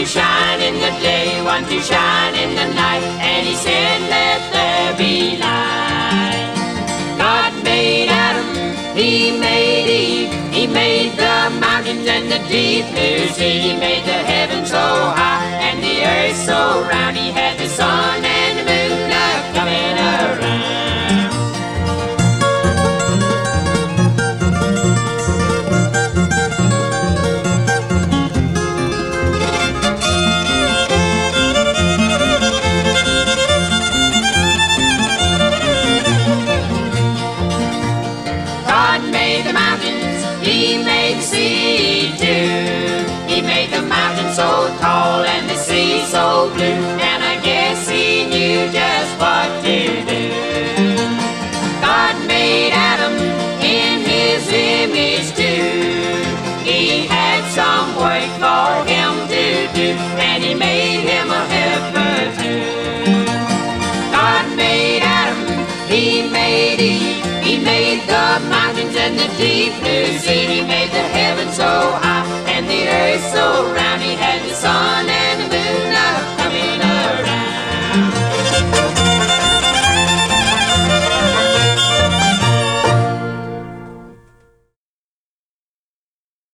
to shine in the day, one to shine in the night. And he said, let there be light. God made Adam, he made Eve, he made the mountains and the deep blue sea. He made the heavens so high and the earth so round. He had the sun and the moon a-coming around. He made the sea too. He made the mountain so tall and the sea so blue. And I guess he knew just what to do. God made Adam in his image too. He had some work for him to do, and he made him a helper too. God made Adam, he made Eve, he made the mountains and the deep blue sea.